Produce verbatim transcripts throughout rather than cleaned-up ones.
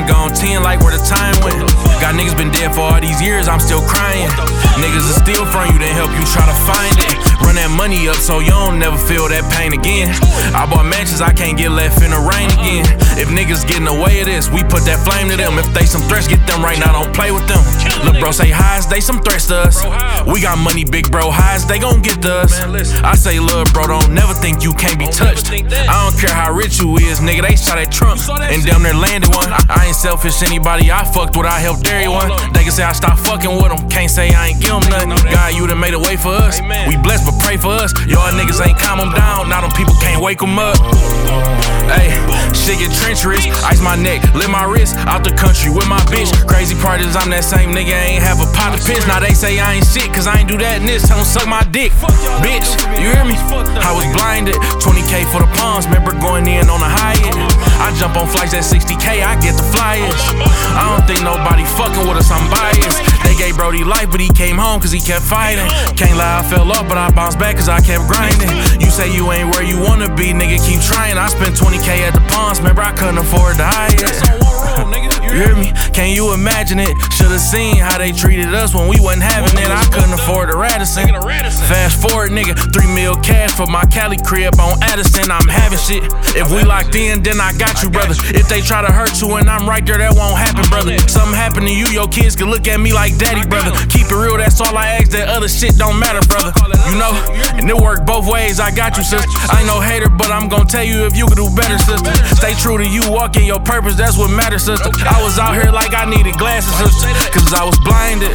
gone ten, like where the time went. Got niggas been dead for all these years, I'm still crying. Niggas will steal from you, then help you try to find it. Run that money up so you don't never feel that pain again. I bought mansions, I can't get left in the rain again. If niggas getting away with this, we put that flame to them. If they some threats, get them right now, don't play with them. Look bro, say highs, they some threats to us. We got money, big bro, highs, they gon' get to us. I say look bro, don't never think you can't be touched. I don't care how rich you is, nigga, they shot at Trump and damn near landed one. I ain't selfish, anybody I fucked with, I helped everyone. They can say I stopped fucking with them, can't say I ain't give them nothing. God, you done made a way for us. We blessed, but pray for us. Y'all niggas ain't calm them down, now them people can't wake them up. Ayy, shit get treacherous, ice my neck, lift my wrist, out the country with my bitch. Crazy part is I'm that same nigga, ain't have a pot of piss. Now they say I ain't shit, cause I ain't do that and this, tell them suck my dick. Bitch, you hear me? I was blinded, twenty K for the palms, remember going in on a Hyatt. I jump on flights at sixty K, I get the flyers. I don't think nobody fucking with us, I'm biased. They gave Brody life, but he came home cause he kept fighting. Can't lie, I fell off, but I bounced back cause I kept grinding. You say you ain't where you wanna be, nigga, keep trying. I spent twenty K at the Palms, remember I couldn't afford the highest. You hear me? Can you imagine it? Should've seen how they treated us when we wasn't having it. I couldn't afford a Radisson. Fast forward, nigga, three mil cash for my Cali crib on Addison. I'm having shit. If we locked in, then I got you, brother. If they try to hurt you and I'm right there, that won't happen, brother. Something happen to you, your kids can look at me like daddy, brother. Keep it real, that's all I ask. That other shit don't matter, brother. You know, and it work both ways. I got you, sister. I ain't no hater, but I'm gonna tell you if you could do better, sister. Stay true to you, walk in your purpose, that's what matters, sister. I was out here like I needed glasses, sister, cause I was blinded.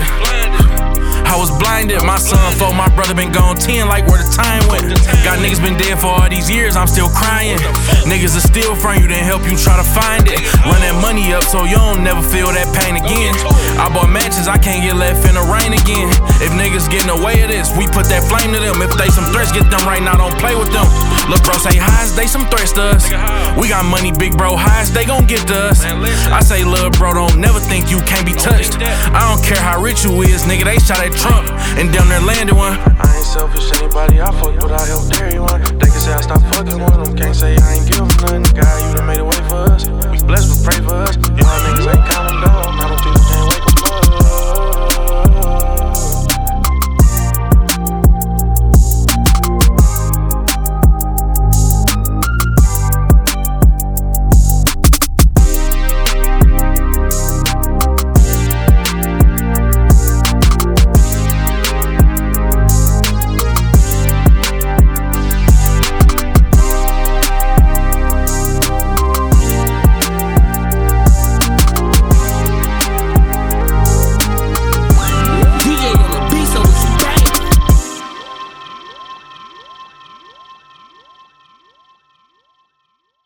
I was blinded, my son for my brother been gone ten, like where the time went. Got niggas been dead for all these years, I'm still crying. Niggas will steal from you, then help you try to find it. Run that money up so you don't never feel that pain again. I bought mansions, I can't get left in the rain again. If niggas getting away with this, we put that flame to them. If they some threats, get them right now, don't play with them. Look bro, say highs, they some threats to us. We got money, big bro, highs, they gon' get to us. I say look bro, don't never think you can't be touched. I don't care how rich you is, nigga, they shot at Trump and down there landed one. I ain't selfish, anybody I fuck with, I helped everyone. They can say I stopped fucking with them, can't say I ain't give them nothing. God, you done made a way for us. We blessed, but pray for us.